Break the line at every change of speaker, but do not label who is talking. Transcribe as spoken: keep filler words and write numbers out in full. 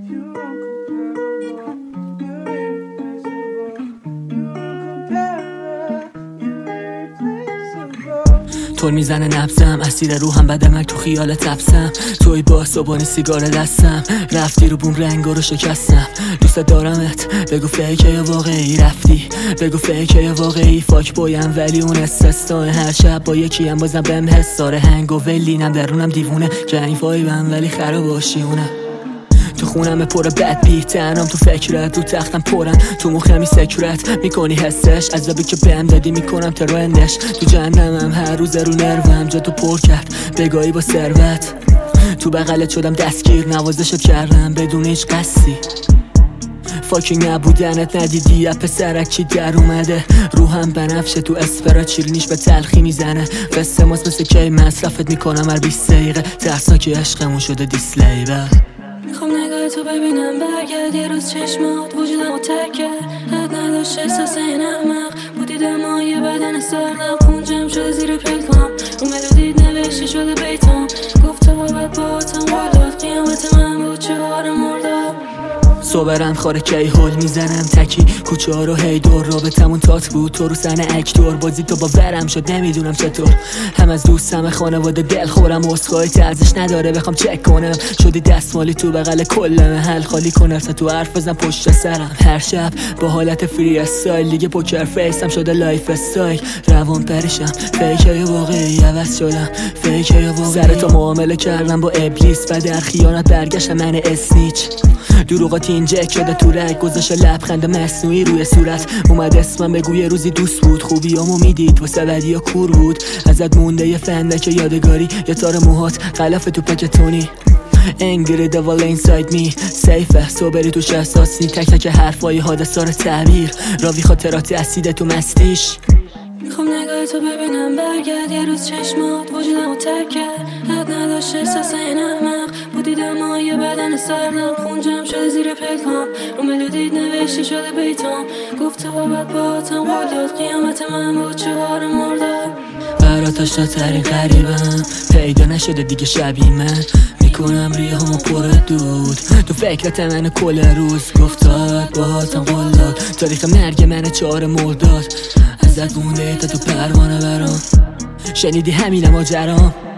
طول میزنه نبزم، اسیر روحم بدمک تو خیال تبسم. توی با صبحانی سیگار دستم، رفتی رو بوم رنگا رو شکستم. دوست دارمت، بگو فیکه یا واقعی رفتی، بگو فیکه یا واقعی. فاک بایم ولی اون استثناء، هر شب با یکی هم بازم بهم حس داره. هنگ و ولینم درونم دیوونه، که این وایبم ولی خراباشیونه. تو خونم پر بد بی تنم، تو فکرت رو تختم پرم، تو مخمی سکرت میکنی حسش. عذابی که بهم دادی میکنم ترندش، تو جهنمم هر روز رو نروم. جا تو پر کرد بگاهی با ثروت، تو بغلت شدم دستگیر نوازشت کردم بدون هیچ قصدی. فاکینگ نبودنت ندیدی یا پسرک چی در اومده. روحم بنفشه تو اسپرا، چیرینیش به تلخی میزنه. قصه ماست مثل کی مصرفت میکنم هر بیست دقیقه. ترسناکی عشقمون شده دیسلیبر.
میخوام نگاه تو ببینم برگرد، یه روز چشمات وجودمو ترک کرد. حد نداشت احساس این احمق بودی، دمای بدن سردم. خون جمع شده زیر پلکام، رو ملودیت نوشته شده بیتام. گفت تو باید باهاتم قلات، قیامت من بود چهار مرداد.
صبرم خاره کی هول میزنم تکی، کوچه ها رو هی دور. رابطمون تات بود تو رو سن اکتور، بازی تو با ورم شد نمیدونم چطور. هم از دوستم خانواده دل خورم، اسخای ارزش نداره بخوام چک کنم. شدی دستمالی تو بغل کل محل، خالی کنم تو حرف بزن پشت سرم. هر شب با حالت فری استایل، دیگه پوکر فیسم شده لایف استایل. روان پریشم، فیکه یا واقعی عوض شدم، فیکه یا واقعی. سر تو معامله کردم با ابلیس و در خیانت برگشتم من اسنیچ. دروغات اینجک شده تو رگ، گذاشته لبخند مصنوعی روی صورت. اومد اسمم بگو یه روزی دوست بود، خوبیامو میدید واسه بدیا کور بود. ازت مونده یه فندک یادگاری، یه تار موهات غلاف تو پکتونی. انگری دوال اینساید می سیفه، صبری توش احساسی. تک تک حرفای حادثه رو تعبیر، راوی خاطرات اسیده تو مستیش.
میخوام نگاه تو ببینم برگرد، یه روز چشمات وجودمو ترک کرد. حد نداشت احساس این احمق بودی، دمای بدن سردم. خون جمع شده زیر پلکام، رو ملودیت نوشته شده بیتام. گفت تو باید باهاتم قلات، قیامت من بود چهار مرداد.
برات آشنا ترین غریبم، پیدا نشده دیگه شبیه من. میکنم ریه همو پر دود، تو فکرت من کل روز. گفتاد باهاتم قلات، تاریخ مرگ من چهار مرداد. ازت مونده تا تو پروانه برام، شنیدی همینم ماجرام.